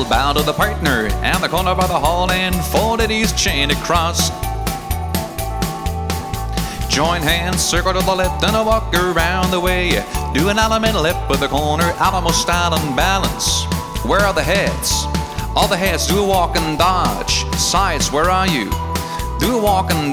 will bow to the partner and the corner by the hall and folded his chain across. Join hands, circle to the left and a walk around the way. Do an element lip with the corner, Alamo style and balance. Where are the heads? All the heads do a walk and dodge. Sides, where are you? Do a walk and